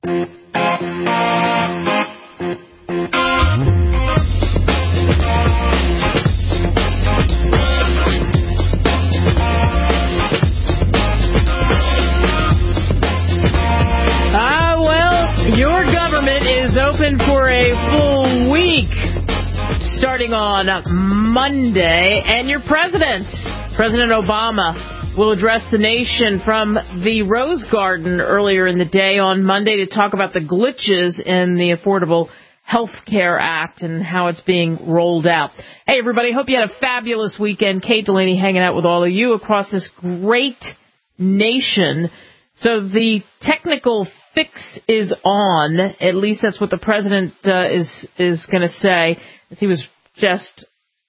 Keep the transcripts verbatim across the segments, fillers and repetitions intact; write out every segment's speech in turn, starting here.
For a full week starting on Monday, and your president, President Obama, will address the nation from the Rose Garden earlier in the day on Monday to talk about the glitches in the Affordable Health Care Act and how it's being rolled out. Hey, everybody, hope you had a fabulous weekend. Kate Delaney hanging out with all of you across this great nation. So the technical fix is on. At least that's what the president uh, is is going to say, as he was just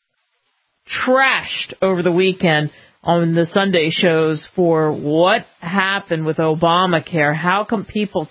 trashed over the weekend on the Sunday shows for what happened with Obamacare. How come people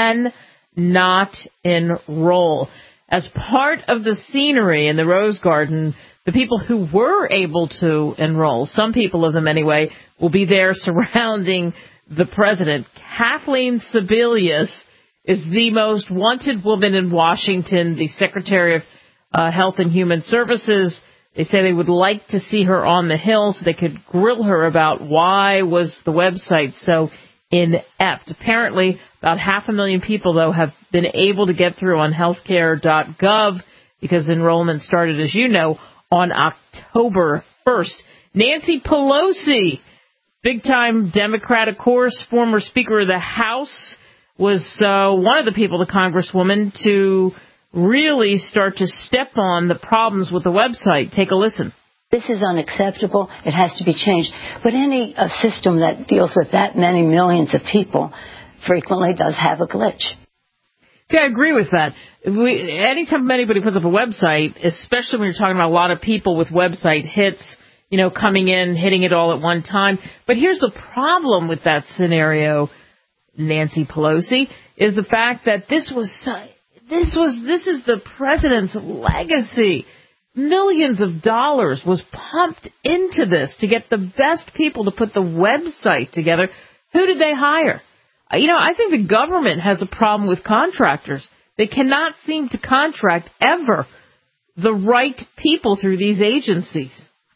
cannot enroll? As part of the scenery in the Rose Garden, the people who were able to enroll, some people of them anyway, will be there surrounding the president. Kathleen Sebelius is the most wanted woman in Washington, the Secretary of uh, Health and Human Services. They say they would like to see her on the Hill so they could grill her about why was the website so inept. Apparently, about half a million people, though, have been able to get through on healthcare dot gov because enrollment started, as you know, on October first. Nancy Pelosi, big-time Democrat, of course, former Speaker of the House, was uh, one of the people, the Congresswoman, to really start to step on the problems with the website. Take a listen. This is unacceptable. It has to be changed. But any uh, system that deals with that many millions of people frequently does have a glitch. See, I agree with that. We, anytime anybody puts up a website, especially when you're talking about a lot of people with website hits, you know, coming in, hitting it all at one time. But here's the problem with that scenario, Nancy Pelosi, is the fact that this was this was this is the president's legacy. Millions of dollars was pumped into this to get the best people to put the website together. Who did they hire? You know, I think the government has a problem with contractors. They cannot seem to contract ever the right people through these agencies.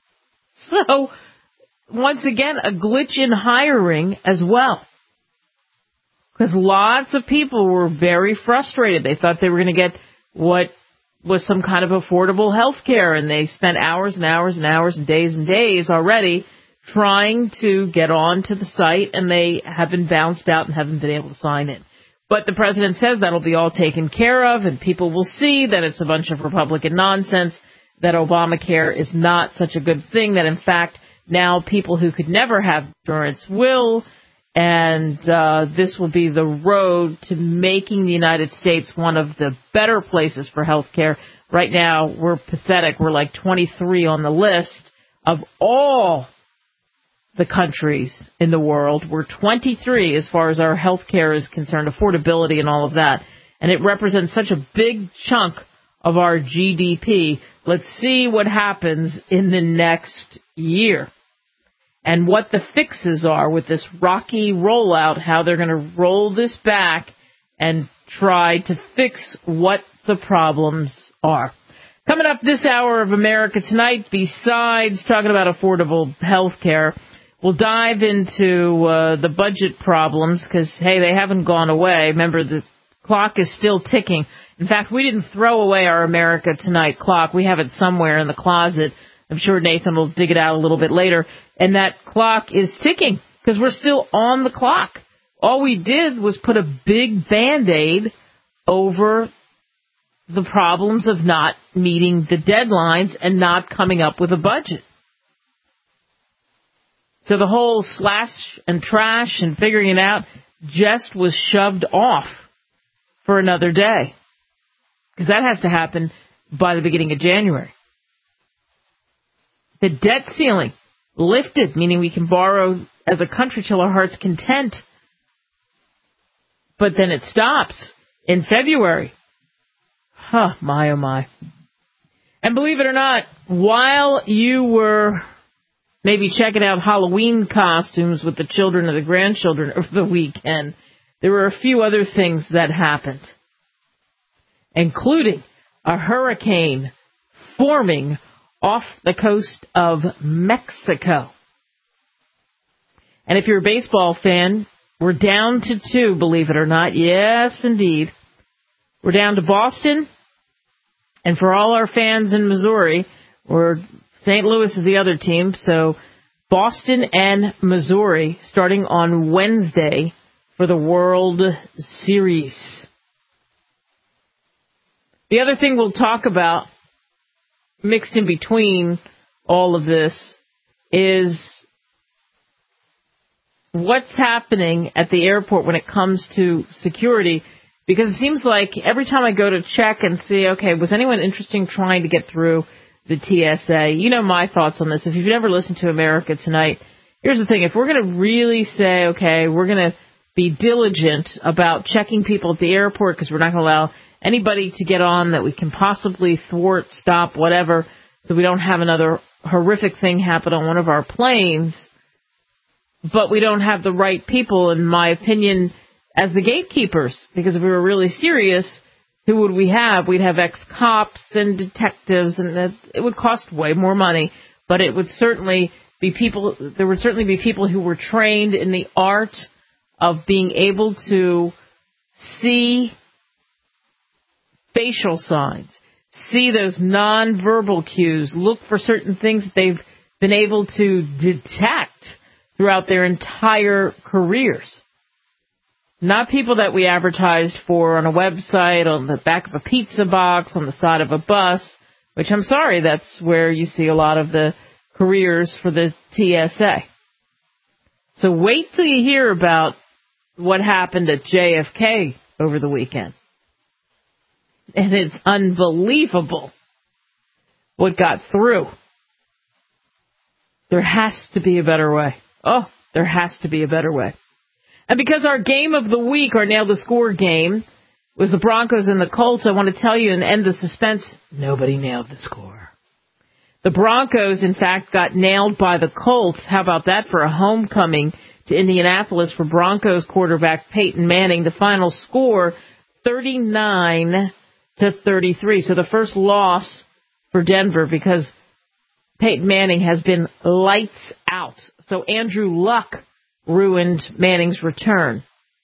So, once again, a glitch in hiring as well. Because lots of people were very frustrated. They thought they were going to get what was some kind of affordable health care, and they spent hours and hours and hours and days and days already trying to get onto the site, and they have been bounced out and haven't been able to sign in. But the president says that'll be all taken care of, and people will see that it's a bunch of Republican nonsense, that Obamacare is not such a good thing, that in fact now people who could never have insurance will, and uh, this will be the road to making the United States one of the better places for health care. Right now, we're pathetic. We're like twenty-three on the list of all the countries in the world. We're twenty-three as far as our health care is concerned, affordability and all of that. And it represents such a big chunk of our G D P. Let's see what happens in the next year and what the fixes are with this rocky rollout, how they're going to roll this back and try to fix what the problems are. Coming up this hour of America Tonight, besides talking about affordable health care, we'll dive into uh, the budget problems because, hey, they haven't gone away. Remember, the clock is still ticking. In fact, we didn't throw away our America Tonight clock. We have it somewhere in the closet. I'm sure Nathan will dig it out a little bit later. And that clock is ticking because we're still on the clock. All we did was put a big Band-Aid over the problems of not meeting the deadlines and not coming up with a budget. So the whole slash and trash and figuring it out just was shoved off for another day. Because that has to happen by the beginning of January. The debt ceiling lifted, meaning we can borrow as a country till our heart's content. But then it stops in February. Huh, my oh my. And believe it or not, while you were maybe checking out Halloween costumes with the children or the grandchildren over the weekend, there were a few other things that happened, including a hurricane forming off the coast of Mexico. And if you're a baseball fan, we're down to two, believe it or not. Yes, indeed. We're down to Boston. And for all our fans in Missouri, we're Saint Louis is the other team. So Boston and Missouri starting on Wednesday for the World Series. The other thing we'll talk about mixed in between all of this is what's happening at the airport when it comes to security, because it seems like every time I go to check and see, okay, was anyone interesting trying to get through the T S A? You know my thoughts on this. If you've never listened to America Tonight, here's the thing. If we're going to really say, okay, we're going to be diligent about checking people at the airport because we're not going to allow anybody to get on that we can possibly thwart, stop, whatever, so we don't have another horrific thing happen on one of our planes, but we don't have the right people, in my opinion, as the gatekeepers. Because if we were really serious, who would we have? We'd have ex-cops and detectives, and it would cost way more money, but it would certainly be people, there would certainly be people who were trained in the art of being able to see facial signs, see those nonverbal cues, look for certain things that they've been able to detect throughout their entire careers. Not people that we advertised for on a website, on the back of a pizza box, on the side of a bus, which I'm sorry, that's where you see a lot of the careers for the T S A. So wait till you hear about what happened at J F K over the weekend. And it's unbelievable what got through. There has to be a better way. Oh, there has to be a better way. And because our game of the week, our Nail the Score game, was the Broncos and the Colts, I want to tell you and end the suspense, nobody nailed the score. The Broncos, in fact, got nailed by the Colts. How about that for a homecoming to Indianapolis for Broncos quarterback Peyton Manning? The final score, thirty-nine to thirty-three. So the first loss for Denver, because Peyton Manning has been lights out. So Andrew Luck ruined Manning's return.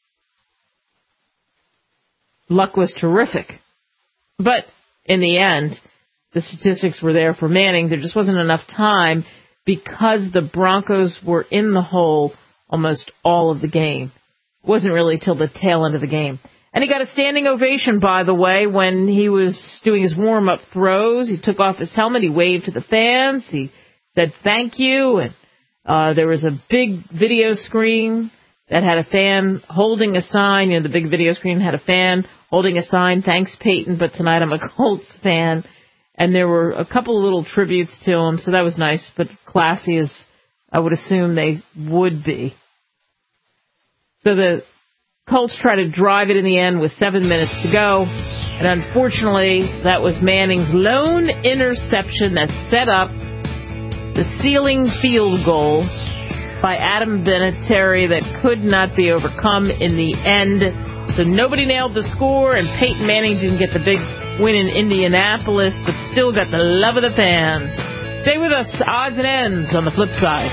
Luck was terrific. But in the end, the statistics were there for Manning. There just wasn't enough time because the Broncos were in the hole almost all of the game. It wasn't really till the tail end of the game. And he got a standing ovation, by the way, when he was doing his warm-up throws. He took off his helmet. He waved to the fans. He said thank you. And uh, there was a big video screen that had a fan holding a sign. You know, the big video screen had a fan holding a sign, thanks, Peyton, but tonight I'm a Colts fan. And there were a couple of little tributes to him, so that was nice, but classy as I would assume they would be. So the Colts try to drive it in the end with seven minutes to go. And unfortunately, that was Manning's lone interception that set up the ceiling field goal by Adam Vinatieri that could not be overcome in the end. So nobody nailed the score, and Peyton Manning didn't get the big win in Indianapolis, but still got the love of the fans. Stay with us. Odds and ends on the flip side.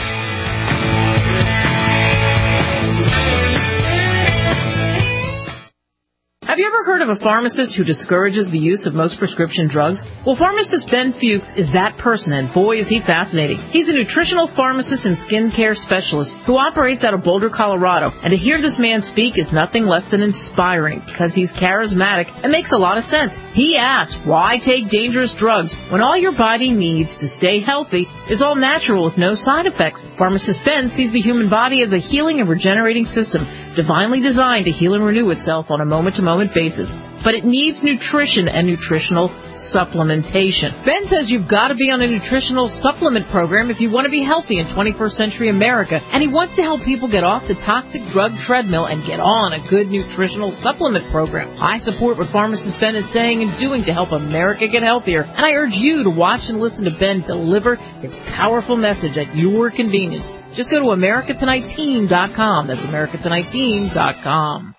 Have you ever heard of a pharmacist who discourages the use of most prescription drugs? Well, pharmacist Ben Fuchs is that person, and boy, is he fascinating. He's a nutritional pharmacist and skincare specialist who operates out of Boulder, Colorado. And to hear this man speak is nothing less than inspiring, because he's charismatic and makes a lot of sense. He asks, why take dangerous drugs when all your body needs to stay healthy is all natural with no side effects? Pharmacist Ben sees the human body as a healing and regenerating system, divinely designed to heal and renew itself on a moment-to-moment basis. but it needs nutrition and nutritional supplementation. Ben says you've got to be on a nutritional supplement program if you want to be healthy in twenty-first century America, and he wants to help people get off the toxic drug treadmill and get on a good nutritional supplement program. I support what pharmacist Ben is saying and doing to help America get healthier, and I urge you to watch and listen to Ben deliver his powerful message at your convenience. Just go to America Tonight Team dot com. That's America Tonight Team dot com.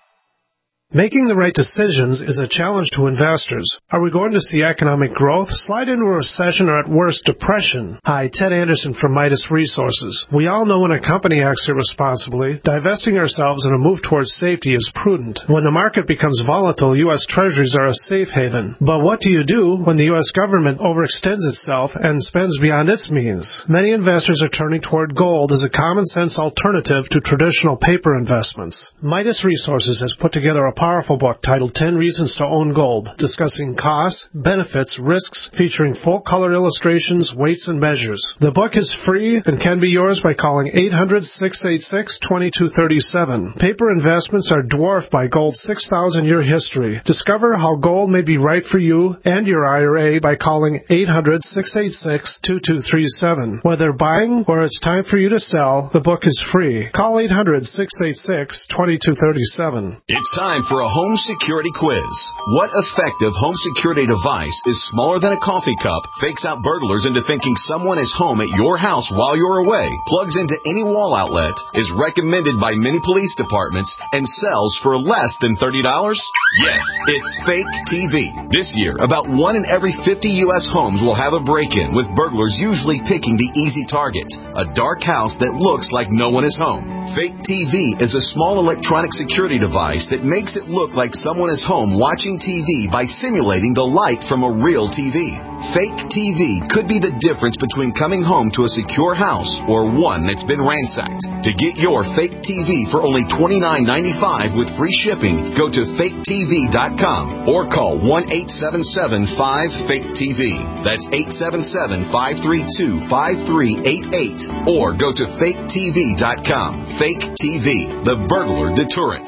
Making the right decisions is a challenge to investors. Are we going to see economic growth, slide into a recession, or at worst, depression? Hi, Ted Anderson from Midas Resources. We all know when a company acts irresponsibly, divesting ourselves in a move towards safety is prudent. When the market becomes volatile, U S Treasuries are a safe haven. But what do you do when the U S government overextends itself and spends beyond its means? Many investors are turning toward gold as a common-sense alternative to traditional paper investments. Midas Resources has put together a powerful book titled ten Reasons to Own Gold, discussing costs, benefits, risks, featuring full-color illustrations, weights, and measures. The book is free and can be yours by calling eight hundred, six eight six, two two three seven. Paper investments are dwarfed by gold's six thousand year history. Discover how gold may be right for you and your I R A by calling eight hundred, six eight six, two two three seven. Whether buying or it's time for you to sell, the book is free. Call eight hundred, six eight six, two two three seven. It's time for a home security quiz. What effective home security device is smaller than a coffee cup, fakes out burglars into thinking someone is home at your house while you're away, plugs into any wall outlet, is recommended by many police departments, and sells for less than thirty dollars? Yes, it's Fake T V. This year, about one in every fifty U S homes will have a break-in, with burglars usually picking the easy target, a dark house that looks like no one is home. Fake T V is a small electronic security device that makes it look like someone is home watching T V by simulating the light from a real T V. Fake T V could be the difference between coming home to a secure house or one that's been ransacked. To get your fake T V for only twenty-nine ninety-five with free shipping, go to fake T V dot com or call one eight seven seven, five, fake T V. That's eight seven seven, five three two, five three eight eight or go to fake T V dot com. Fake T V, the burglar deterrent.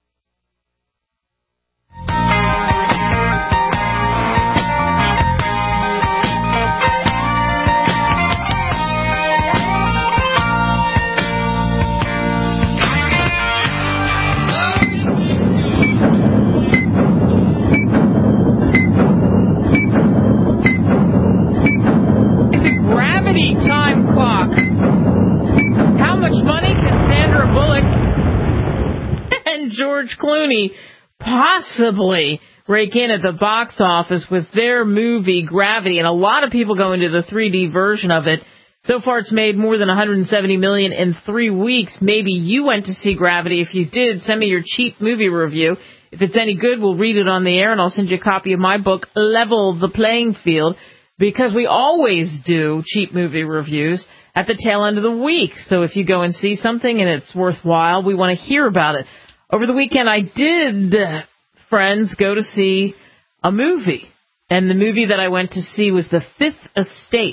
George Clooney possibly rake in at the box office with their movie Gravity, and a lot of people go into the three D version of it. So far, it's made more than one hundred seventy million dollars in three weeks. Maybe you went to see Gravity. If you did, send me your cheap movie review. If it's any good, we'll read it on the air, and I'll send you a copy of my book, Level the Playing Field, because we always do cheap movie reviews at the tail end of the week. So if you go and see something and it's worthwhile, we want to hear about it. Over the weekend, I did, friends, go to see a movie. And the movie that I went to see was The Fifth Estate.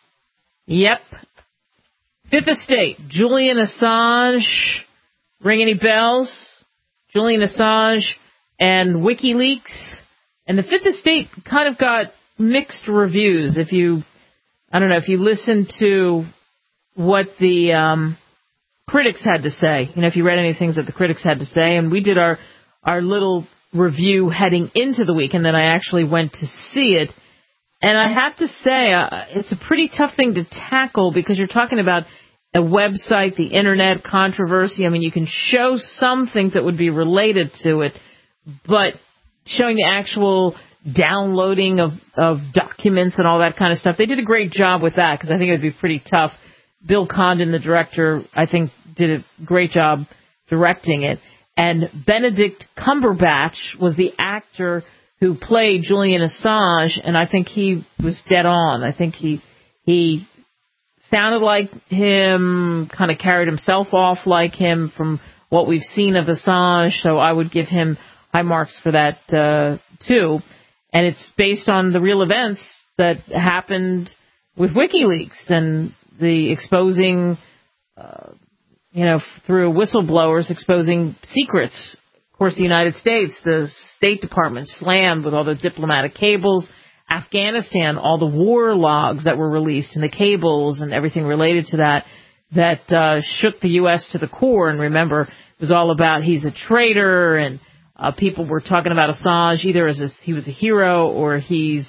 Yep. Fifth Estate. Julian Assange. Ring any bells? Julian Assange and WikiLeaks. And The Fifth Estate kind of got mixed reviews. If you, I don't know, if you listen to what the um, critics had to say, you know, if you read any things that the critics had to say, and we did our, our little review heading into the week, and then I actually went to see it. And I have to say, uh, it's a pretty tough thing to tackle because you're talking about a website, the internet, controversy. I mean, you can show some things that would be related to it, but showing the actual downloading of, of documents and all that kind of stuff, they did a great job with that because I think it would be pretty tough. Bill Condon, the director, I think did a great job directing it. And Benedict Cumberbatch was the actor who played Julian Assange, and I think he was dead on. I think he he sounded like him, kind of carried himself off like him from what we've seen of Assange, so I would give him high marks for that, uh, too. And it's based on the real events that happened with WikiLeaks and the exposing, uh, you know, through whistleblowers, exposing secrets, course, the United States, the State Department slammed with all the diplomatic cables. Afghanistan, all the war logs that were released and the cables and everything related to that, that uh, shook the U S to the core. And remember, it was all about he's a traitor, and uh, people were talking about Assange either as a, he was a hero or he's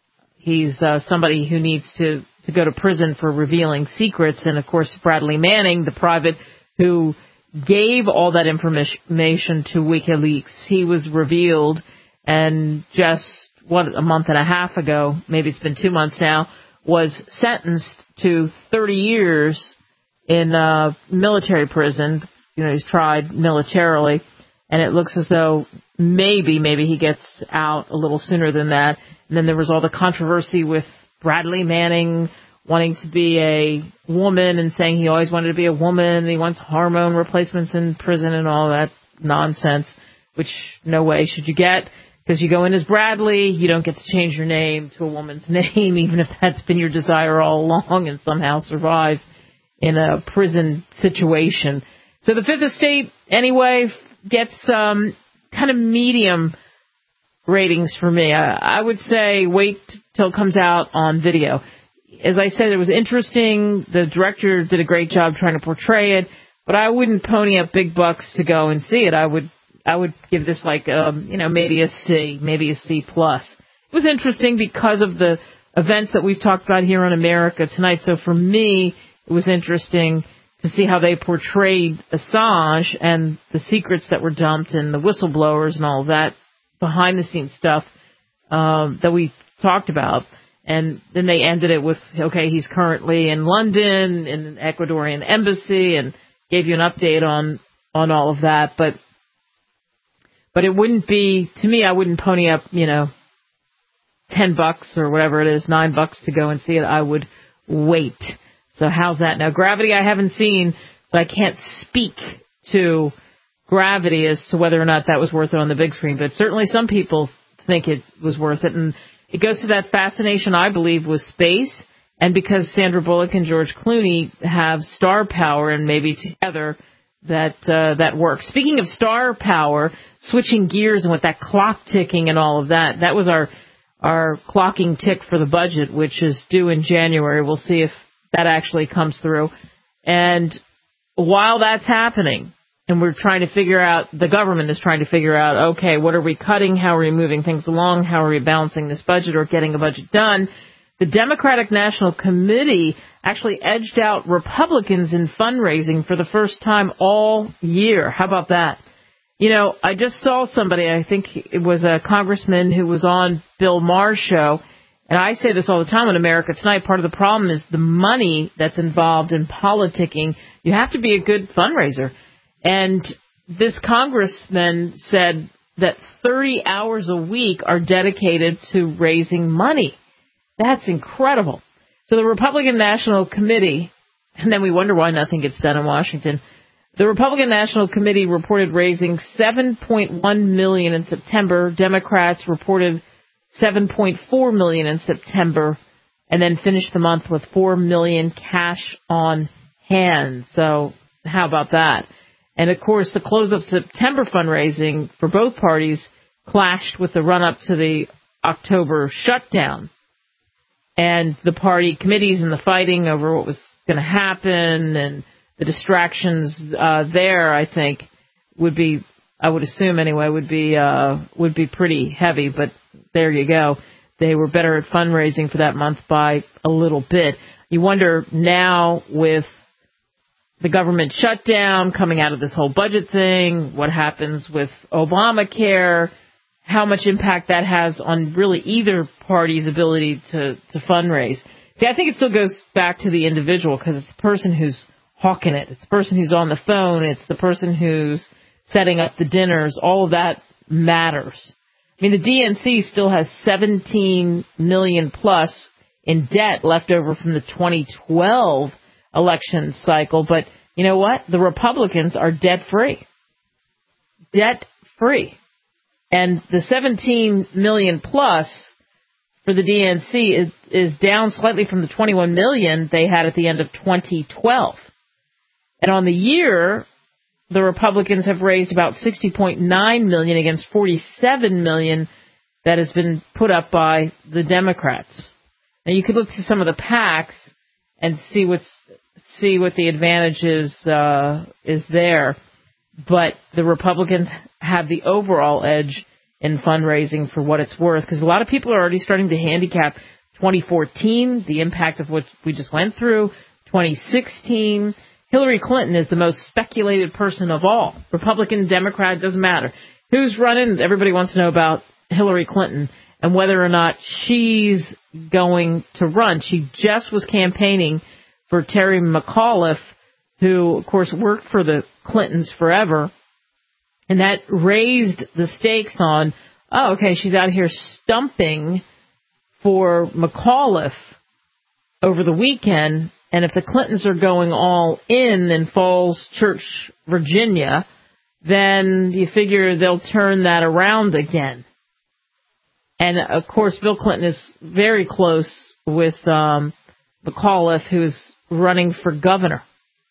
he's uh, somebody who needs to, to go to prison for revealing secrets. And, of course, Bradley Manning, the private who gave all that information to WikiLeaks, he was revealed, and just, what, a month and a half ago, maybe it's been two months now, was sentenced to thirty years in uh military prison. You know, he's tried militarily, and it looks as though maybe, maybe he gets out a little sooner than that. And then there was all the controversy with Bradley Manning wanting to be a woman and saying he always wanted to be a woman, and he wants hormone replacements in prison and all that nonsense, which no way should you get, because you go in as Bradley, you don't get to change your name to a woman's name, even if that's been your desire all along, and somehow survive in a prison situation. So the Fifth Estate, anyway, gets um, kind of medium ratings for me. I, I would say wait till it comes out on video. As I said, it was interesting. The director did a great job trying to portray it, but I wouldn't pony up big bucks to go and see it. I would, I would give this like, um, you know, maybe a C, maybe a C plus. It was interesting because of the events that we've talked about here on America Tonight. So for me, it was interesting to see how they portrayed Assange and the secrets that were dumped and the whistleblowers and all of that behind the scenes stuff um, that we talked about. And then they ended it with, okay, he's currently in London in an Ecuadorian embassy, and gave you an update on, on all of that. But, but it wouldn't be, to me, I wouldn't pony up, you know, ten bucks or whatever it is, nine bucks to go and see it. I would wait. So how's that? Now, Gravity I haven't seen, so I can't speak to Gravity as to whether or not that was worth it on the big screen. But certainly some people think it was worth it. And it goes to that fascination, I believe, with space, and because Sandra Bullock and George Clooney have star power, and maybe together that uh, that works. Speaking of star power, switching gears and with that clock ticking and all of that, that was our our clocking tick for the budget, which is due in January. We'll see if that actually comes through. And while that's happening, and we're trying to figure out, the government is trying to figure out, okay, what are we cutting? How are we moving things along? How are we balancing this budget or getting a budget done? The Democratic National Committee actually edged out Republicans in fundraising for the first time all year. How about that? You know, I just saw somebody, I think it was a congressman who was on Bill Maher's show, and I say this all the time on America Tonight, part of the problem is the money that's involved in politicking. You have to be a good fundraiser. And this congressman said that thirty hours a week are dedicated to raising money. That's incredible. So the Republican National Committee, and then we wonder why nothing gets done in Washington. The Republican National Committee reported raising seven point one million dollars in September. Democrats reported seven point four million dollars in September, and then finished the month with four million dollars cash on hand. So how about that? And, of course, the close of September fundraising for both parties clashed with the run-up to the October shutdown. And the party committees and the fighting over what was going to happen and the distractions uh, there, I think, would be, I would assume anyway, would be uh, would be pretty heavy. But there you go. They were better at fundraising for that month by a little bit. You wonder now with the government shutdown, coming out of this whole budget thing, what happens with Obamacare, how much impact that has on really either party's ability to, to fundraise. See, I think it still goes back to the individual because it's the person who's hawking it. It's the person who's on the phone. It's the person who's setting up the dinners. All of that matters. I mean, the D N C still has seventeen million plus in debt left over from the twenty twelve election cycle, but you know what? The Republicans are debt-free. Debt-free. And the seventeen million plus for the D N C is, is down slightly from the twenty-one million they had at the end of twenty twelve. And on the year, the Republicans have raised about sixty point nine million dollars against forty-seven million dollars that has been put up by the Democrats. Now, you could look to some of the PACs and see what's see what the advantage is, uh, is there. But the Republicans have the overall edge in fundraising for what it's worth, because a lot of people are already starting to handicap twenty fourteen, the impact of what we just went through, twenty sixteen. Hillary Clinton is the most speculated person of all. Republican, Democrat, doesn't matter. Who's running? Everybody wants to know about Hillary Clinton and whether or not she's going to run. She just was campaigning for Terry McAuliffe, who, of course, worked for the Clintons forever. And that raised the stakes on, oh, okay, she's out here stumping for McAuliffe over the weekend. And if the Clintons are going all in in Falls Church, Virginia, then you figure they'll turn that around again. And, of course, Bill Clinton is very close with um, McAuliffe, who's running for governor.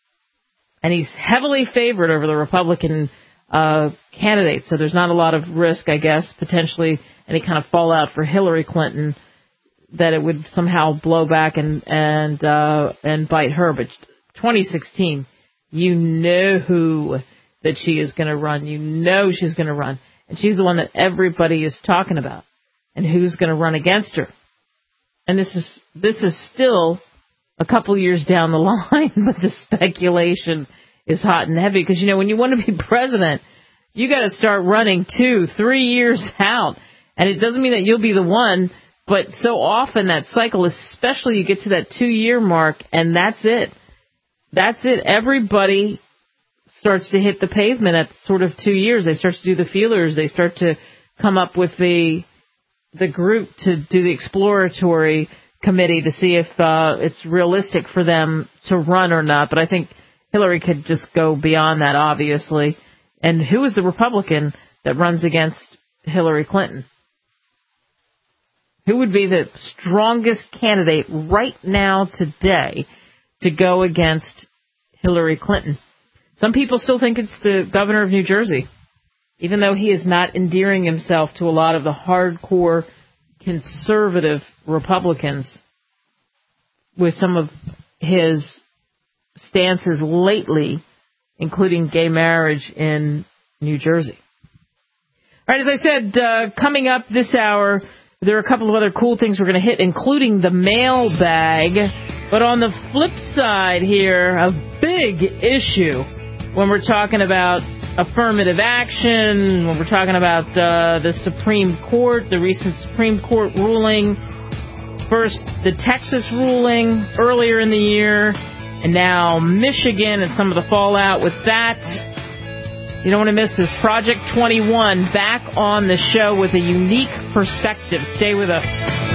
And he's heavily favored over the Republican uh, candidates. So there's not a lot of risk, I guess, potentially any kind of fallout for Hillary Clinton, that it would somehow blow back and and uh, and bite her. But twenty sixteen, you know who that she is going to run. You know she's going to run. And she's the one that everybody is talking about. And who's going to run against her. And this is this is still a couple years down the line, but the speculation is hot and heavy. Because, you know, when you want to be president, you got to start running two, three years out. And it doesn't mean that you'll be the one, but so often that cycle, especially you get to that two-year mark, and that's it. That's it. Everybody starts to hit the pavement at sort of two years. They start to do the feelers. They start to come up with the the group to do the exploratory committee to see if uh, it's realistic for them to run or not. But I think Hillary could just go beyond that, obviously. And who is the Republican that runs against Hillary Clinton? Who would be the strongest candidate right now today to go against Hillary Clinton? Some people still think it's the governor of New Jersey, even though he is not endearing himself to a lot of the hardcore conservative Republicans with some of his stances lately, including gay marriage in New Jersey. All right, as I said, uh, coming up this hour, there are a couple of other cool things we're going to hit, including the mailbag. But on the flip side here, a big issue when we're talking about affirmative action, when we're talking about uh, the Supreme Court, the recent Supreme Court ruling. First, the Texas ruling earlier in the year, and now Michigan and some of the fallout with that. You don't want to miss this. Project twenty-one back on the show with a unique perspective. Stay with us.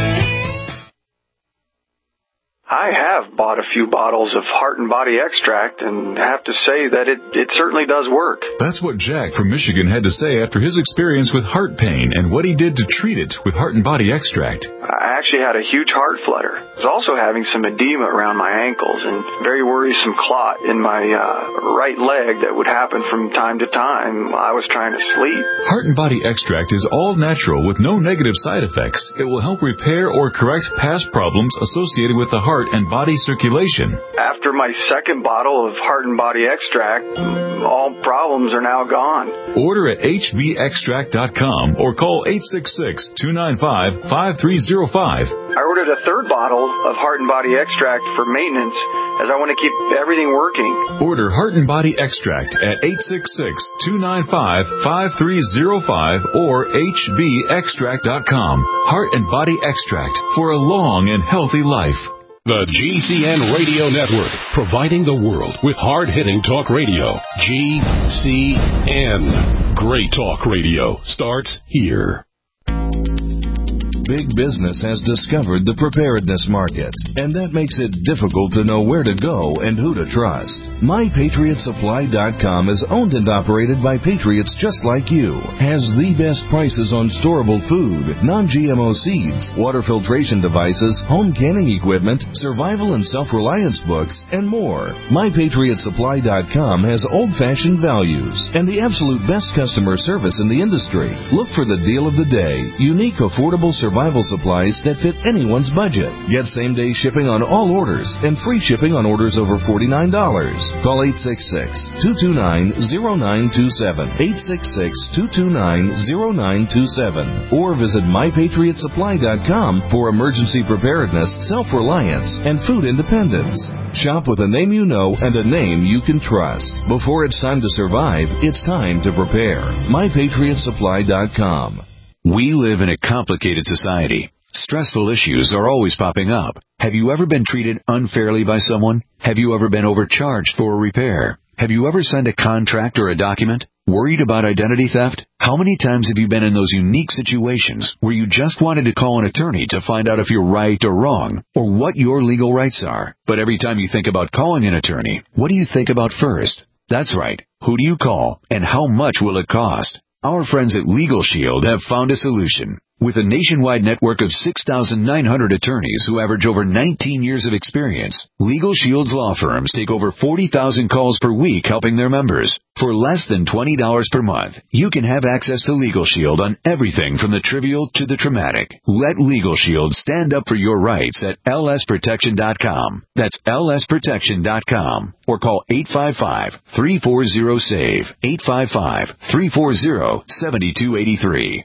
I have bought a few bottles of Heart and Body Extract and have to say that it, it certainly does work. That's what Jack from Michigan had to say after his experience with heart pain and what he did to treat it with Heart and Body Extract. I actually had a huge heart flutter. I was also having some edema around my ankles and very worrisome clot in my uh, right leg that would happen from time to time while I was trying to sleep. Heart and Body Extract is all natural with no negative side effects. It will help repair or correct past problems associated with the heart and body circulation. After my second bottle of Heart and Body Extract, all problems are now gone. Order at H B extract dot com or call eight six six, two nine five, five three zero five. I ordered a third bottle of Heart and Body Extract for maintenance as I want to keep everything working. Order Heart and Body Extract at eight six six, two nine five, five three zero five or H B extract dot com. Heart and Body Extract for a long and healthy life. The G C N Radio Network, providing the world with hard-hitting talk radio. G C N. Great talk radio starts here. big business has discovered the preparedness market, and that makes it difficult to know where to go and who to trust. My Patriot Supply dot com is owned and operated by patriots just like you, has the best prices on storable food, non-G M O seeds, water filtration devices, home canning equipment, survival and self-reliance books, and more. My Patriot Supply dot com has old-fashioned values and the absolute best customer service in the industry. Look for the deal of the day, unique affordable survival supplies that fit anyone's budget. Get same-day shipping on all orders and free shipping on orders over forty-nine dollars. Call eight six six, two two nine, zero nine two seven, eight six six, two two nine, zero nine two seven, or visit My Patriot Supply dot com for emergency preparedness, self-reliance, and food independence. Shop with a name you know and a name you can trust. Before it's time to survive, it's time to prepare. My Patriot Supply dot com. We live in a complicated society. Stressful issues are always popping up. Have you ever been treated unfairly by someone? Have you ever been overcharged for a repair? Have you ever signed a contract or a document? Worried about identity theft? How many times have you been in those unique situations where you just wanted to call an attorney to find out if you're right or wrong, or what your legal rights are? But every time you think about calling an attorney, what do you think about first? That's right. Who do you call, and how much will it cost? Our friends at Legal Shield have found a solution. With a nationwide network of six thousand nine hundred attorneys who average over nineteen years of experience, Legal Shield's law firms take over forty thousand calls per week helping their members. For less than twenty dollars per month, you can have access to Legal Shield on everything from the trivial to the traumatic. Let Legal Shield stand up for your rights at L S protection dot com. That's L S protection dot com. Or call eight five five, three four zero, SAVE, eight five five, three four zero, seven two eight three.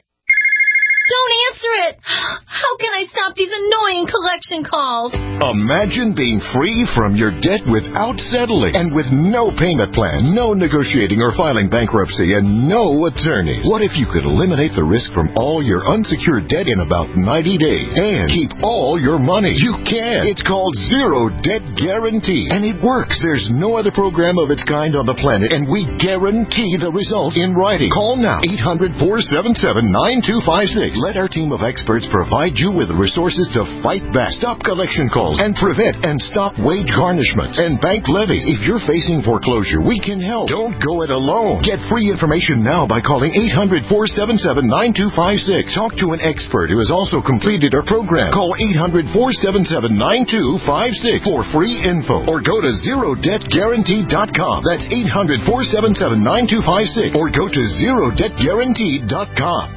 Don't answer it! How can I stop these annoying collection calls? Imagine being free from your debt without settling and with no payment plan, no negotiating or filing bankruptcy, and no attorneys. What if you could eliminate the risk from all your unsecured debt in about ninety days and keep all your money? You can. It's called Zero Debt Guarantee, and it works. There's no other program of its kind on the planet, and we guarantee the results in writing. Call now, eight hundred, four seven seven, nine two five six. Let our team of experts provide you with the resources to fight back, stop collection calls, and prevent and stop wage garnishments and bank levies. If you're facing foreclosure, we can help. Don't go it alone. Get free information now by calling eight hundred, four seven seven, nine two five six. Talk to an expert who has also completed our program. Call eight hundred, four seven seven, nine two five six for free info, or go to zero debt guarantee dot com. That's eight hundred, four seven seven, nine two five six, or go to zero debt guarantee dot com.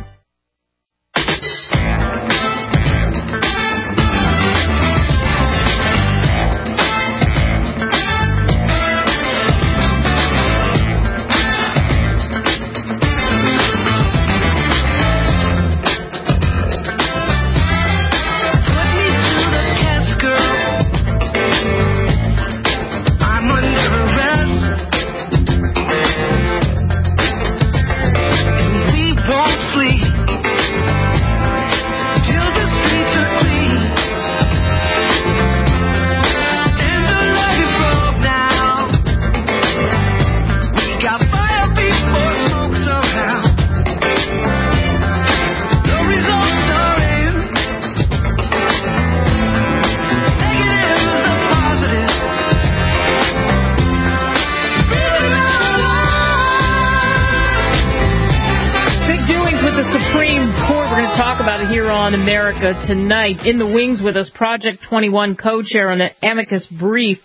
America tonight. In the wings with us, Project twenty-one co-chair on the amicus brief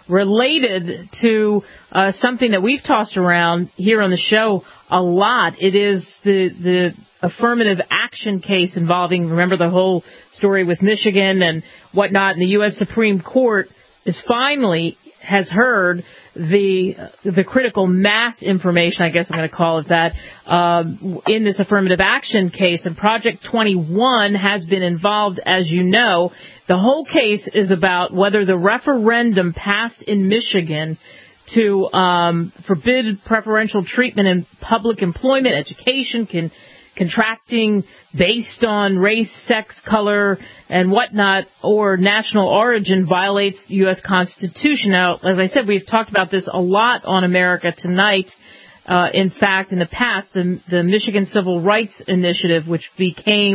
related to uh, something that we've tossed around here on the show a lot. It is the the affirmative action case involving, remember the whole story with Michigan and whatnot, and the U S Supreme Court is finally has heard the the critical mass information, I guess I'm going to call it that, um, in this affirmative action case. And Project twenty-one has been involved, as you know. The whole case is about whether the referendum passed in Michigan to um, forbid preferential treatment in public employment, education, can contracting based on race, sex, color, and whatnot, or national origin violates the U S Constitution. Now, as I said, we've talked about this a lot on America Tonight. Uh, in fact, in the past, the, the Michigan Civil Rights Initiative, which became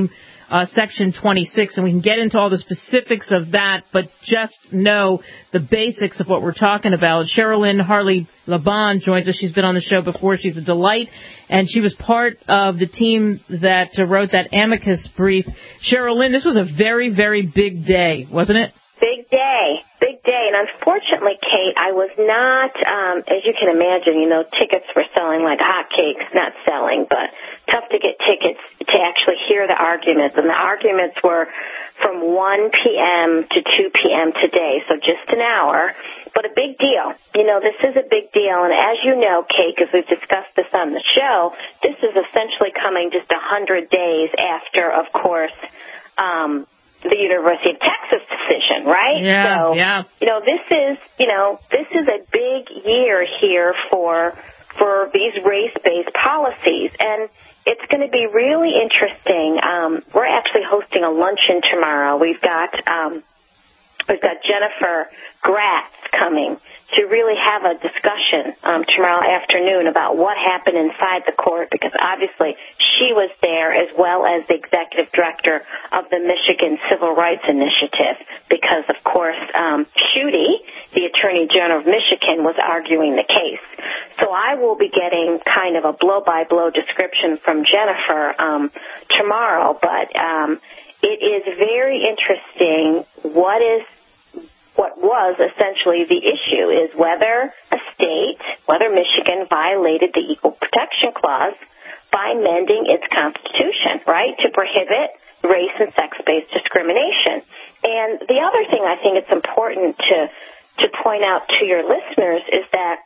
uh, Section twenty-six, and we can get into all the specifics of that, but just know the basics of what we're talking about. Cheryl-Lynn Harley-Laban joins us. She's been on the show before. She's a delight, and she was part of the team that uh, wrote that amicus brief. Cheryl-Lynn, this was a very, very big day, wasn't it? Big day, big day. And unfortunately, Kate, I was not, um, as you can imagine, you know, tickets were selling like hotcakes, not selling, but tough to get tickets to actually hear the arguments. And the arguments were from one p.m. to two p.m. today, so just an hour, but a big deal. You know, this is a big deal. And as you know, Kate, because we've discussed this on the show, this is essentially coming just one hundred days after, of course, um, the University of Texas decision, right? Yeah, so, yeah. you know, this is, you know, this is a big year here for for these race-based policies, and it's going to be really interesting. Um, we're actually hosting a luncheon tomorrow. We've got um, we've got Jennifer Gratz coming to really have a discussion um, tomorrow afternoon about what happened inside the court, because obviously she was there as well as the executive director of the Michigan Civil Rights Initiative, because, of course, um, Schuette, the Attorney General of Michigan, was arguing the case. So I will be getting kind of a blow-by-blow description from Jennifer um, tomorrow, but um, it is very interesting what is What was essentially the issue is whether a state, whether Michigan violated the Equal Protection Clause by amending its constitution, right, to prohibit race and sex-based discrimination. And the other thing I think it's important to, to point out to your listeners is that,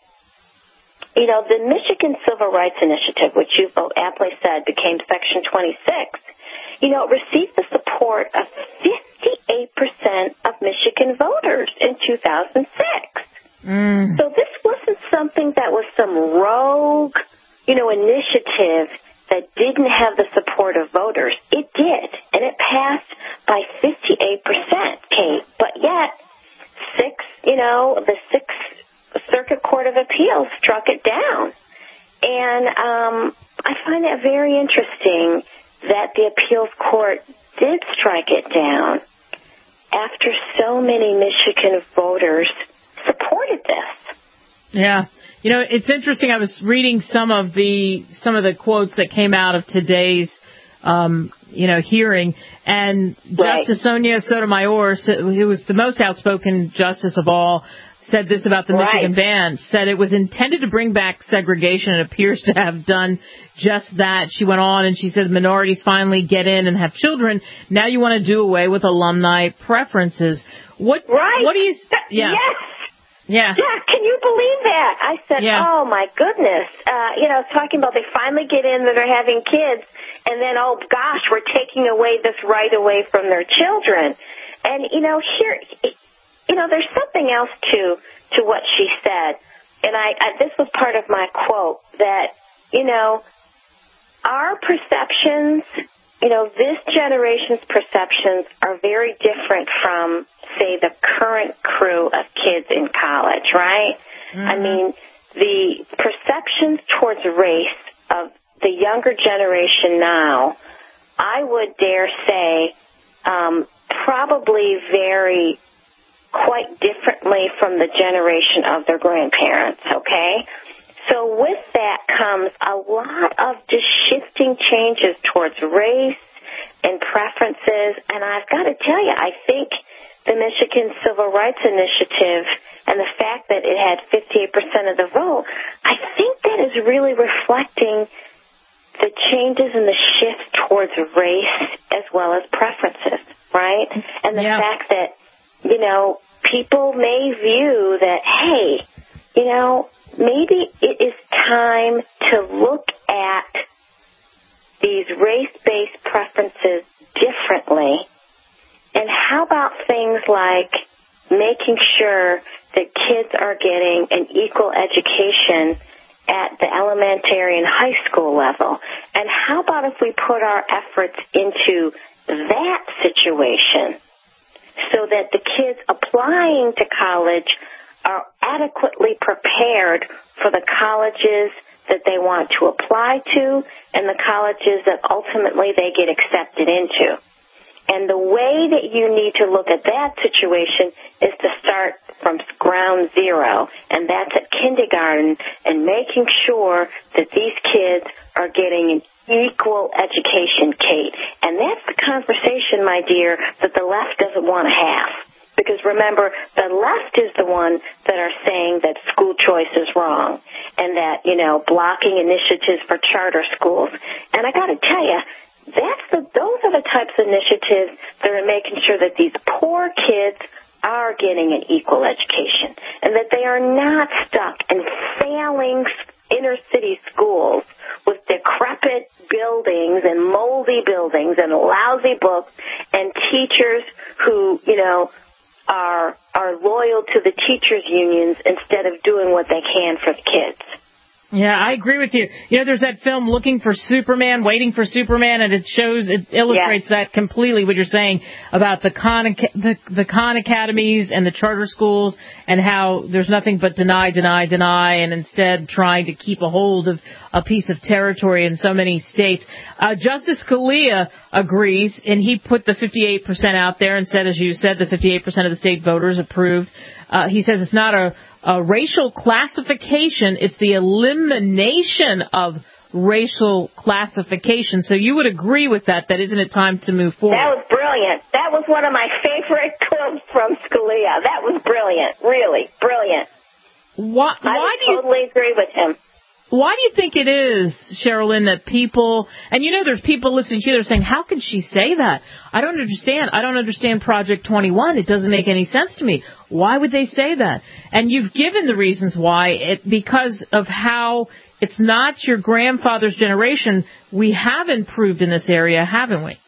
you know, the Michigan Civil Rights Initiative, which you've aptly said became Section twenty-six, you know, received the support of fifty-eight percent of Michigan voters in two thousand six. Mm. So this wasn't something that was some rogue, you know, initiative that didn't have the support of voters. It did, and it passed by fifty-eight percent, Kate. But yet, six, you know, the Sixth Circuit Court of Appeals struck it down. And um, I find that very interesting that the appeals court did strike it down after so many Michigan voters supported this. Yeah. You know, it's interesting. I was reading some of the some of the quotes that came out of today's um, you know, hearing, and right. Justice Sonia Sotomayor, who was the most outspoken justice of all, said this about the right. Michigan ban, said it was intended to bring back segregation and appears to have done just that. She went on and she said minorities finally get in and have children. Now you want to do away with alumni preferences. What, right. what do you, yeah. Yes. Yeah. Yeah, can you believe that? I said, yeah. oh, my goodness. Uh, you know, talking about they finally get in that are having kids, and then, oh, gosh, we're taking away this right away from their children. And, you know, here, you know, there's something else to, to what she said. And I, I this was part of my quote, that, you know, our perceptions, you know, this generation's perceptions are very different from, say, the current crew of kids in college, right? Mm-hmm. I mean, the perceptions towards race of the younger generation now, I would dare say, um, probably vary quite differently from the generation of their grandparents, okay? So with that comes a lot of just shifting changes towards race and preferences, and I've got to tell you, I think the Michigan Civil Rights Initiative and the fact that it had fifty-eight percent of the vote, I think that is really reflecting the changes and the shift towards race as well as preferences, right? And the yeah. fact that, you know, people may view that, hey, you know, maybe it is time to look at these race-based preferences differently. And how about things like making sure that kids are getting an equal education at the elementary and high school level? And how about if we put our efforts into that situation so that the kids applying to college are adequately prepared for the colleges that they want to apply to and the colleges that ultimately they get accepted into? And the way that you need to look at that situation is to start from ground zero, and that's at kindergarten, and making sure that these kids are getting an equal education, Kate. And that's the conversation, my dear, that the left doesn't want to have. Because remember, the left is the one that are saying that school choice is wrong and that, you know, blocking initiatives for charter schools. And I got to tell you, that's the, those are the types of initiatives that are making sure that these poor kids are getting an equal education and that they are not stuck in failing inner city schools with decrepit buildings and moldy buildings and lousy books and teachers who, you know, are are loyal to the teachers' unions instead of doing what they can for the kids. Yeah, I agree with you. You know, there's that film Looking for Superman, Waiting for Superman, and it shows, it illustrates yeah. that completely, what you're saying about the Khan, the, the Khan academies and the charter schools and how there's nothing but deny, deny, deny, and instead trying to keep a hold of a piece of territory in so many states. Uh, Justice Scalia agrees, and he put the fifty-eight percent out there and said, as you said, the fifty-eight percent of the state voters approved. Uh, he says it's not a, a racial classification, it's the elimination of racial classification. So you would agree with that, that isn't it time to move forward? That was brilliant. That was one of my favorite quotes from Scalia. That was brilliant. Really, brilliant. Why, why I do you, totally agree with him. Why do you think it is, Sherilyn, that people, and you know there's people listening to you that are saying, how can she say that? I don't understand. I don't understand Project twenty-one. It doesn't make any sense to me. Why would they say that? And you've given the reasons why. It because of how it's not your grandfather's generation. We have improved in this area, haven't we?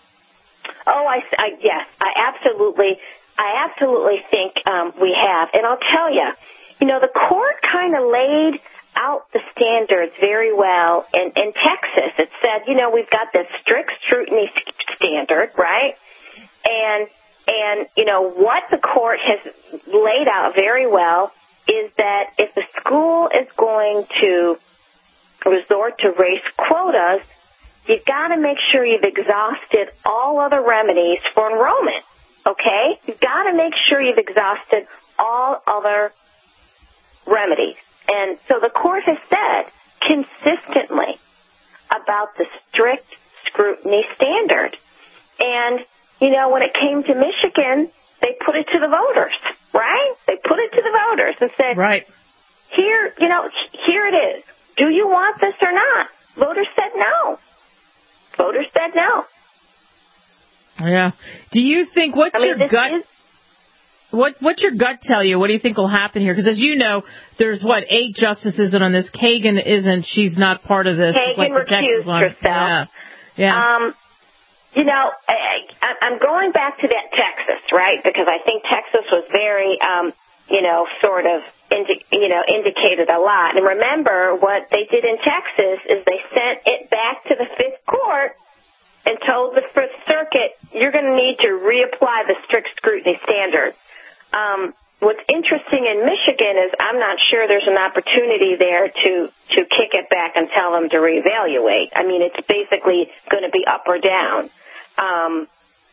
Oh, I, I yes, I absolutely, I absolutely think um, we have. And I'll tell you, you know, the court kind of laid out the standards very well in, in Texas. It said, you know, we've got this strict scrutiny standard, right? And, and, you know, what the court has laid out very well is that if the school is going to resort to race quotas, you've got to make sure you've exhausted all other remedies for enrollment, okay? You've got to make sure you've exhausted all other remedies. And so the court has said consistently about the strict scrutiny standard. And, you know, when it came to Michigan, they put it to the voters, right? They put it to the voters and said, right. Here, you know, here it is. Do you want this or not? Voters said no. Voters said no. Yeah. Do you think, what's I mean, your gut? Is, What what's your gut tell you? What do you think will happen here? Because as you know, there's what eight justices on this. Kagan isn't. She's not part of this. Kagan like recused herself. Yeah. yeah. Um, you know, I, I'm going back to that Texas, right? Because I think Texas was very, um, you know, sort of, indi- you know, indicated a lot. And remember, what they did in Texas is they sent it back to the Fifth Court and told the Fifth Circuit, you're going to need to reapply the strict scrutiny standard. Um, what's interesting in Michigan is I'm not sure there's an opportunity there to, to kick it back and tell them to reevaluate. I mean, it's basically going to be up or down. Um,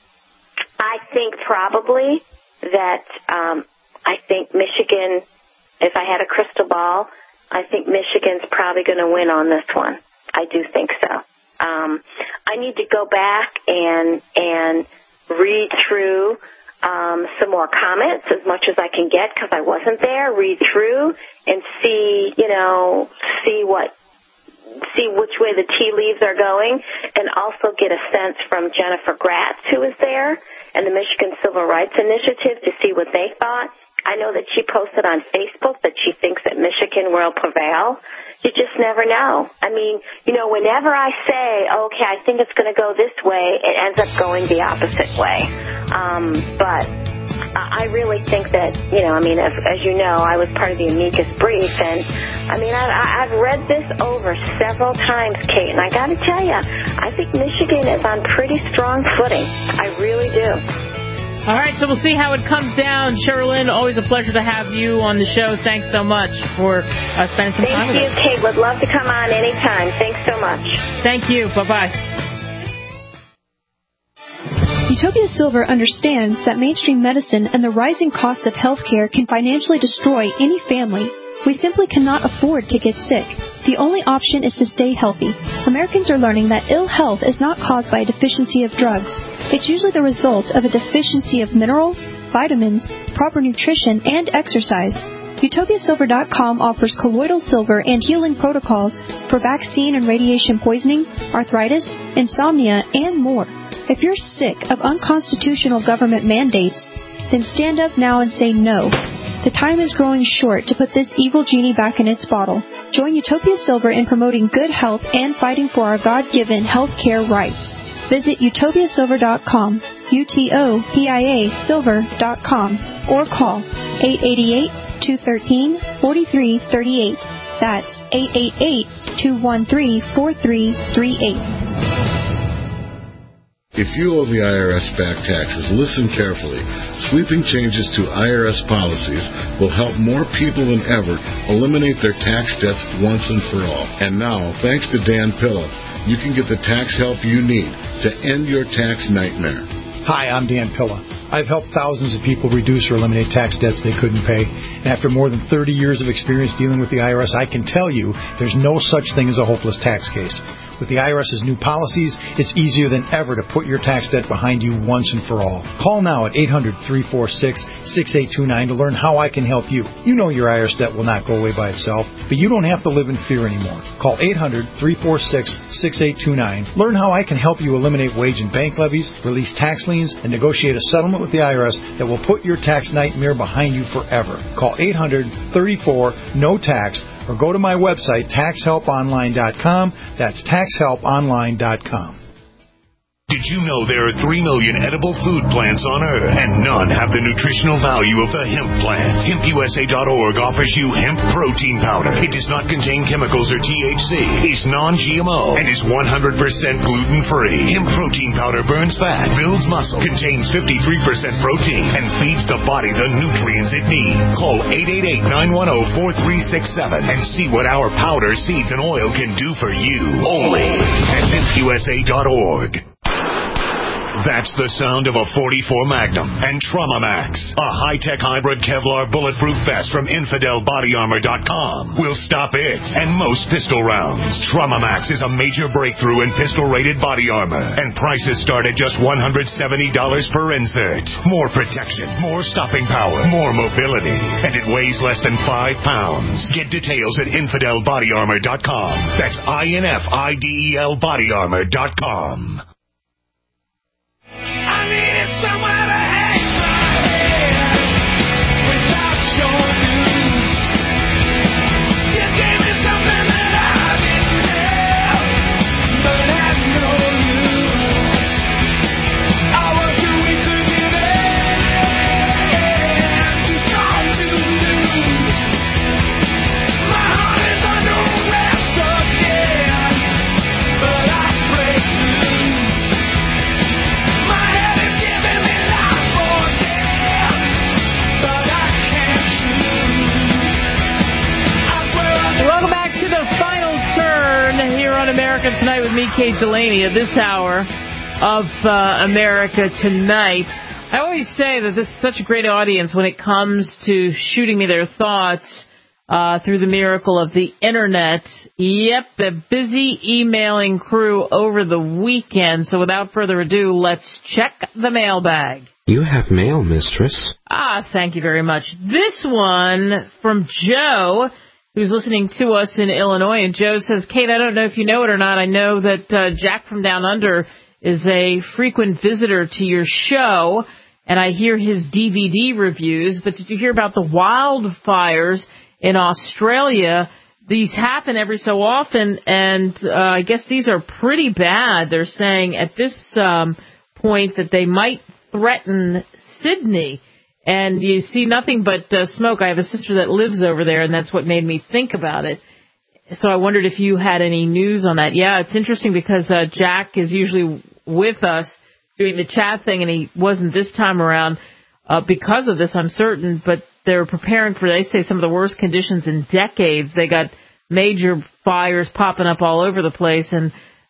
I think probably that um, I think Michigan, if I had a crystal ball, I think Michigan's probably going to win on this one. I do think so. Um, I need to go back and and read through Um, some more comments as much as I can get because I wasn't there, read through and see, you know, see what, see which way the tea leaves are going and also get a sense from Jennifer Gratz, who was there, and the Michigan Civil Rights Initiative to see what they thought. I know that she posted on Facebook that she thinks that Michigan will prevail. You just never know. I mean, you know, whenever I say, okay, I think it's going to go this way, it ends up going the opposite way. Um, but I really think that, you know, I mean, as, as you know, I was part of the amicus brief, and, I mean, I, I've read this over several times, Kate, and I got to tell you, I think Michigan is on pretty strong footing. I really do. All right, so we'll see how it comes down. Sherilyn, always a pleasure to have you on the show. Thanks so much for uh, spending some Thank time with you, us. Thank you, Kate. Would love to come on anytime. Thanks so much. Thank you. Bye-bye. Utopia Silver understands that mainstream medicine and the rising cost of healthcare can financially destroy any family. We simply cannot afford to get sick. The only option is to stay healthy. Americans are learning that ill health is not caused by a deficiency of drugs. It's usually the result of a deficiency of minerals, vitamins, proper nutrition, and exercise. Utopia Silver dot com offers colloidal silver and healing protocols for vaccine and radiation poisoning, arthritis, insomnia, and more. If you're sick of unconstitutional government mandates, then stand up now and say no. The time is growing short to put this evil genie back in its bottle. Join Utopia Silver in promoting good health and fighting for our God-given health care rights. Visit Utopia Silver dot com, U T O P I A Silver dot com, or call eight eight eight, two one three, four three three eight. That's eight eight eight, two one three, four three three eight. If you owe the I R S back taxes, listen carefully. Sweeping changes to I R S policies will help more people than ever eliminate their tax debts once and for all. And now, thanks to Dan Pilla, you can get the tax help you need to end your tax nightmare. Hi, I'm Dan Pilla. I've helped thousands of people reduce or eliminate tax debts they couldn't pay. And after more than thirty years of experience dealing with the I R S, I can tell you there's no such thing as a hopeless tax case. With the I R S's new policies, it's easier than ever to put your tax debt behind you once and for all. Call now at eight hundred, three four six, six eight two nine to learn how I can help you. You know your I R S debt will not go away by itself, but you don't have to live in fear anymore. Call eight hundred, three four six, six eight two nine. Learn how I can help you eliminate wage and bank levies, release tax liens, and negotiate a settlement with the I R S that will put your tax nightmare behind you forever. Call eight hundred, thirty-four, no tax, or go to my website, tax help online dot com. That's tax help online dot com. Did you know there are three million edible food plants on Earth, and none have the nutritional value of the hemp plant? Hemp U S A dot org offers you hemp protein powder. It does not contain chemicals or T H C, is non G M O, and is one hundred percent gluten-free. Hemp protein powder burns fat, builds muscle, contains fifty-three percent protein, and feeds the body the nutrients it needs. Call eight eight eight, nine one zero, four three six seven and see what our powder, seeds, and oil can do for you. Only at hemp U S A dot org. That's the sound of a forty-four Magnum and Trauma Max, a high-tech hybrid Kevlar bulletproof vest from Infidel Body Armor dot com. Will stop it and most pistol rounds. Trauma Max is a major breakthrough in pistol-rated body armor, and prices start at just one hundred seventy dollars per insert. More protection, more stopping power, more mobility, and it weighs less than five pounds. Get details at Infidel Body Armor dot com. That's I N F I D E L Body Armor dot com. I needed somewhere to hang my head without your news. You gave me something that I didn't have, but had no use. I was too weak to give in, too strong to lose. My heart is under arrest again, but I break loose. Welcome back to the Final Turn here on America Tonight with me, Kate Delaney, at this hour of uh, America Tonight. I always say that this is such a great audience when it comes to shooting me their thoughts uh, through the miracle of the Internet. Yep, the busy emailing crew over the weekend. So without further ado, let's check the mailbag. You have mail, mistress. Ah, thank you very much. This one from Joe, who's listening to us in Illinois. And Joe says, Kate, I don't know if you know it or not. I know that uh, Jack from Down Under is a frequent visitor to your show, and I hear his D V D reviews. But did you hear about the wildfires in Australia? These happen every so often, and uh, I guess these are pretty bad. They're saying at this um, point that they might threaten Sydney. And you see nothing but uh, smoke. I have a sister that lives over there, and that's what made me think about it. So I wondered if you had any news on that. Yeah, it's interesting because uh, Jack is usually with us doing the chat thing, and he wasn't this time around uh, because of this, I'm certain. But they're preparing for, they say, some of the worst conditions in decades. They got major fires popping up all over the place, and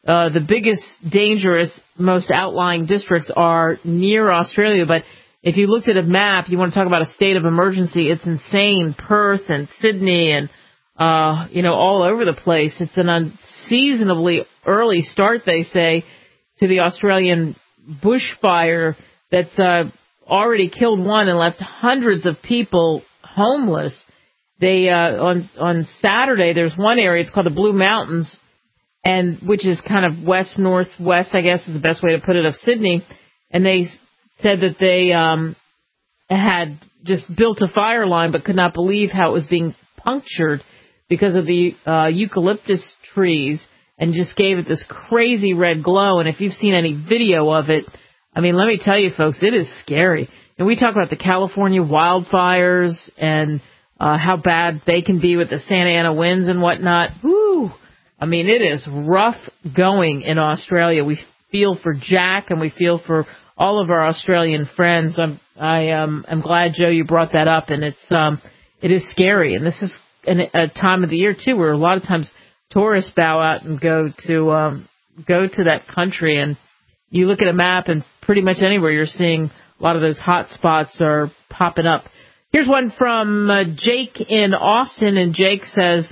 uh, the biggest, dangerous, most outlying districts are near Australia. But if you looked at a map, you want to talk about a state of emergency, it's insane. Perth and Sydney and, uh, you know, all over the place. It's an unseasonably early start, they say, to the Australian bushfire that's uh, already killed one and left hundreds of people homeless. They uh, on on Saturday, there's one area, it's called the Blue Mountains, and which is kind of west northwest, I guess is the best way to put it, of Sydney. And they said that they um, had just built a fire line, but could not believe how it was being punctured because of the uh, eucalyptus trees, and just gave it this crazy red glow. And if you've seen any video of it, I mean, let me tell you, folks, it is scary. And we talk about the California wildfires and uh, how bad they can be with the Santa Ana winds and whatnot. Woo! I mean, it is rough going in Australia. We feel for Jack and we feel for all of our Australian friends. I'm, I um, am glad, Joe, you brought that up. And it's um, it is scary. And this is an, a time of the year, too, where a lot of times tourists bow out and go to um, go to that country. And you look at a map and pretty much anywhere you're seeing a lot of those hot spots are popping up. Here's one from uh, Jake in Austin, and Jake says,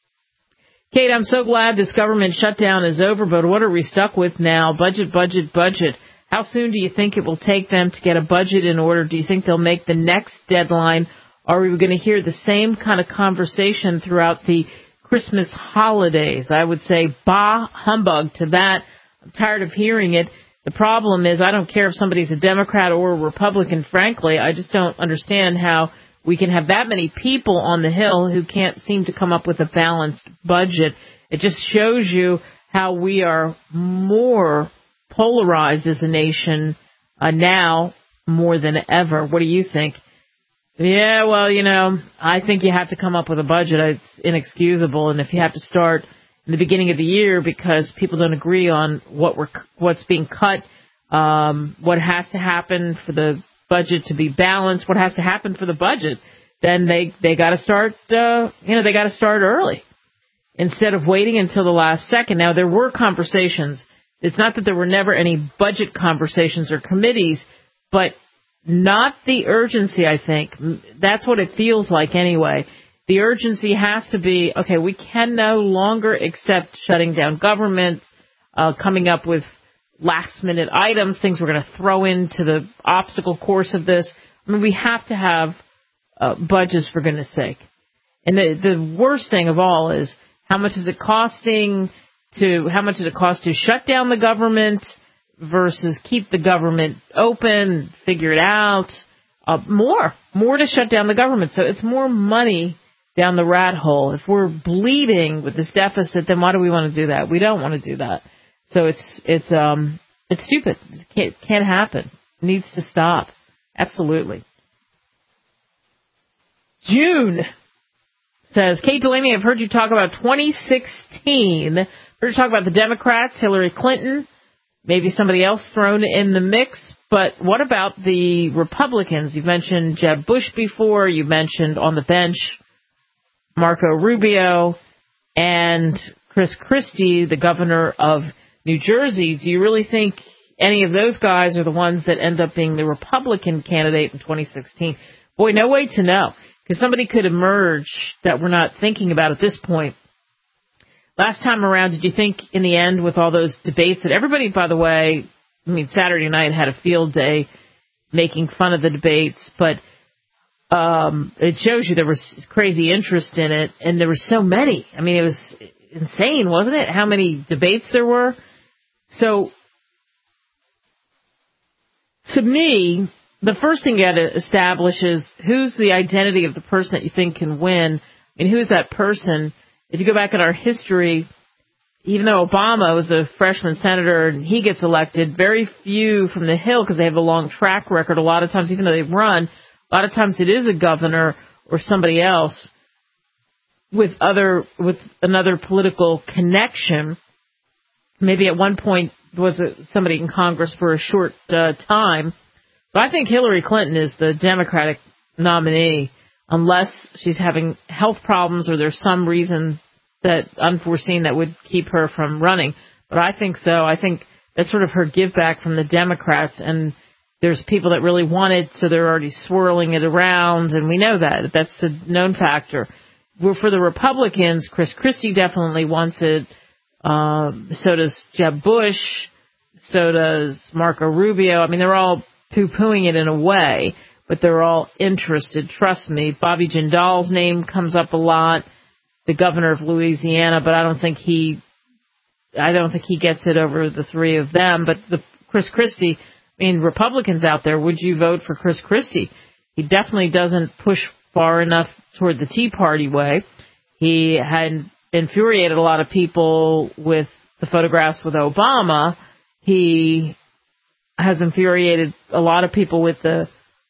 Kate, I'm so glad this government shutdown is over, but what are we stuck with now? Budget, budget, budget. How soon do you think it will take them to get a budget in order? Do you think they'll make the next deadline? Are we going to hear the same kind of conversation throughout the Christmas holidays? I would say bah humbug to that. I'm tired of hearing it. The problem is I don't care if somebody's a Democrat or a Republican, frankly. I just don't understand how we can have that many people on the Hill who can't seem to come up with a balanced budget. It just shows you how we are more polarized as a nation uh, now more than ever. What do you think? Yeah, well, you know, I think you have to come up with a budget. It's inexcusable. And if you have to start in the beginning of the year because people don't agree on what we're, what's being cut, um, what has to happen for the budget to be balanced, what has to happen for the budget, then they, they got to start, uh, you know, they got to start early instead of waiting until the last second. Now, there were conversations. It's not that there were never any budget conversations or committees, but not the urgency, I think. That's what it feels like anyway. The urgency has to be, okay, we can no longer accept shutting down governments, uh, coming up with last-minute items, things we're going to throw into the obstacle course of this. I mean, we have to have uh, budgets, for goodness sake. And the, the worst thing of all is how much is it costing to, how much does it cost to shut down the government versus keep the government open, figure it out. Uh, more, more to shut down the government. So it's more money down the rat hole. If we're bleeding with this deficit, then why do we want to do that? We don't want to do that. So it's it's um it's stupid. It can't, can't happen. It needs to stop. Absolutely. June says, Kate Delaney, I've heard you talk about twenty sixteen. Heard you talk about the Democrats, Hillary Clinton, maybe somebody else thrown in the mix. But what about the Republicans? You've mentioned Jeb Bush before. You mentioned on the bench Marco Rubio and Chris Christie, the governor of New Jersey. Do you really think any of those guys are the ones that end up being the Republican candidate in twenty sixteen? Boy, no way to know, because somebody could emerge that we're not thinking about at this point. Last time around, did you think in the end with all those debates that everybody, by the way, I mean, Saturday night had a field day making fun of the debates, but um, it shows you there was crazy interest in it, and there were so many. I mean, it was insane, wasn't it, how many debates there were? So, to me, the first thing you got to establish is who's the identity of the person that you think can win, and who's that person. If you go back in our history, even though Obama was a freshman senator and he gets elected, very few from the Hill, because they have a long track record, a lot of times, even though they've run, a lot of times it is a governor or somebody else with other with another political connection. Maybe at one point was a, somebody in Congress for a short uh, time. So I think Hillary Clinton is the Democratic nominee, unless she's having health problems or there's some reason that unforeseen that would keep her from running. But I think so. I think that's sort of her give back from the Democrats, and there's people that really want it, so they're already swirling it around, and we know that. That's a known factor. Well, for the Republicans, Chris Christie definitely wants it. Um, so does Jeb Bush. So does Marco Rubio. I mean, they're all poo-pooing it in a way, but they're all interested. Trust me. Bobby Jindal's name comes up a lot, the governor of Louisiana, but I don't think he, I don't think he gets it over the three of them. But the Chris Christie, I mean, Republicans out there, would you vote for Chris Christie? He definitely doesn't push far enough toward the Tea Party way. He had infuriated a lot of people with the photographs with Obama. He has infuriated a lot of people with the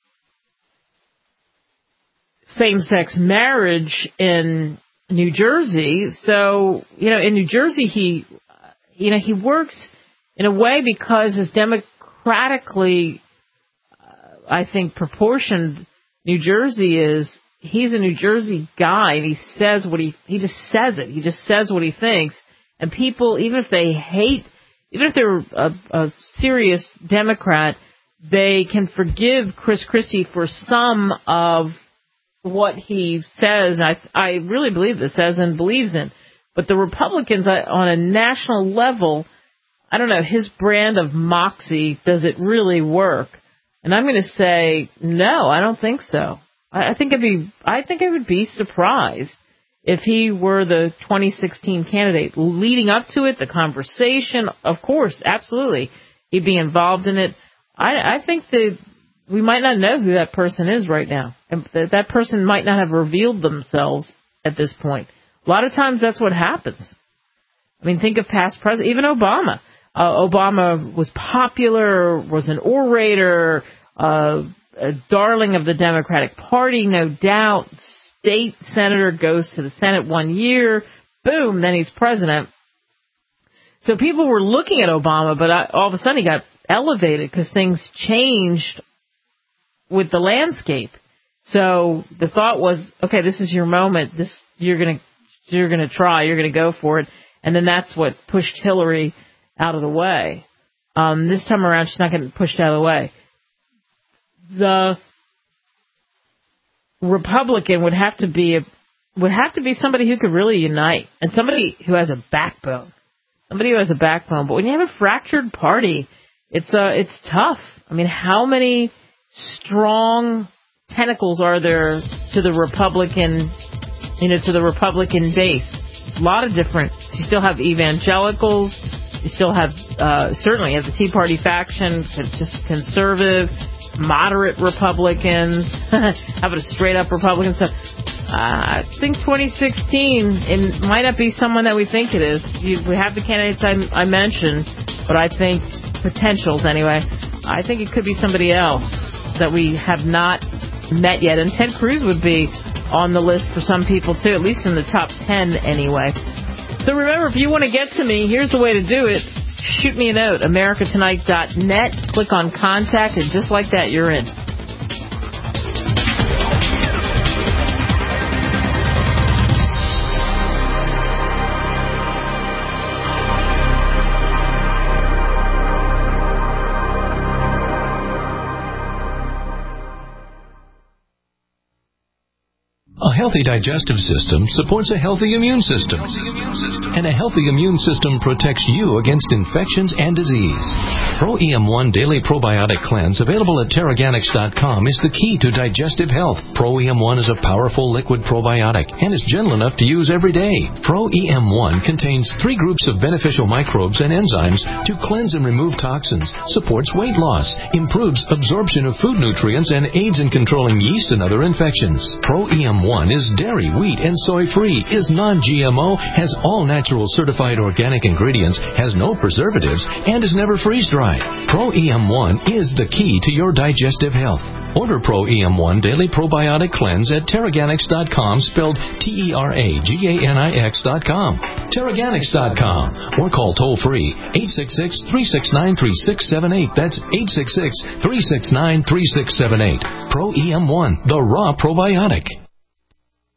same-sex marriage in New Jersey. So, you know, in New Jersey, he, you know, he works in a way because as democratically, uh, I think, proportioned New Jersey is, he's a New Jersey guy, and he says what he, he just says it. He just says what he thinks. And people, even if they hate, even if they're a, a serious Democrat, they can forgive Chris Christie for some of what he says. I, I really believe this, says and believes in. But the Republicans, on a national level, I don't know, his brand of moxie, does it really work? And I'm going to say, no, I don't think so. I, I think I'd be, I think I would be surprised if he were the twenty sixteen candidate. Leading up to it, the conversation, of course, absolutely, he'd be involved in it. I, I think that we might not know who that person is right now. And that, that person might not have revealed themselves at this point. A lot of times that's what happens. I mean, think of past presidents, even Obama. Uh, Obama was popular, was an orator, uh, a darling of the Democratic Party, no doubt. State senator, goes to the Senate one year, boom, then he's president. So people were looking at Obama, but I, all of a sudden he got elevated because things changed with the landscape. So the thought was, okay, this is your moment. This you're gonna you're gonna try, you're gonna go for it, and then that's what pushed Hillary out of the way. Um, this time around, she's not getting pushed out of the way. The Republican would have to be a, would have to be somebody who could really unite, and somebody who has a backbone. Somebody who has a backbone. But when you have a fractured party, it's uh, it's tough. I mean, how many strong tentacles are there to the Republican, you know, to the Republican base? A lot of different. You still have evangelicals. You still have, uh, certainly as a Tea Party faction, just conservative, moderate Republicans, how about a straight-up Republican? So, uh, I think twenty sixteen, it might not be someone that we think it is. You, we have the candidates I, I mentioned, but I think, potentials anyway, I think it could be somebody else that we have not met yet. And Ted Cruz would be on the list for some people, too, at least in the top ten anyway. So remember, if you want to get to me, here's the way to do it. Shoot me a note, america tonight dot net. Click on contact, and just like that, you're in. A healthy digestive system supports a healthy immune system. And a healthy immune system protects you against infections and disease. Pro E M one Daily Probiotic Cleanse, available at Terraganics dot com, is the key to digestive health. Pro E M one is a powerful liquid probiotic and is gentle enough to use every day. Pro E M one contains three groups of beneficial microbes and enzymes to cleanse and remove toxins, supports weight loss, improves absorption of food nutrients, and aids in controlling yeast and other infections. Pro E M one is dairy, wheat, and soy-free, is non-G M O, has all natural certified organic ingredients, has no preservatives, and is never freeze-dried. Pro E M one is the key to your digestive health. Order Pro E M one Daily Probiotic Cleanse at Terraganics dot com, spelled T E R A G A N I X dot com. Terraganics dot com, or call toll-free eight six six, three six nine, three six seven eight. That's eight six six, three six nine, three six seven eight. Pro E M one, the raw probiotic.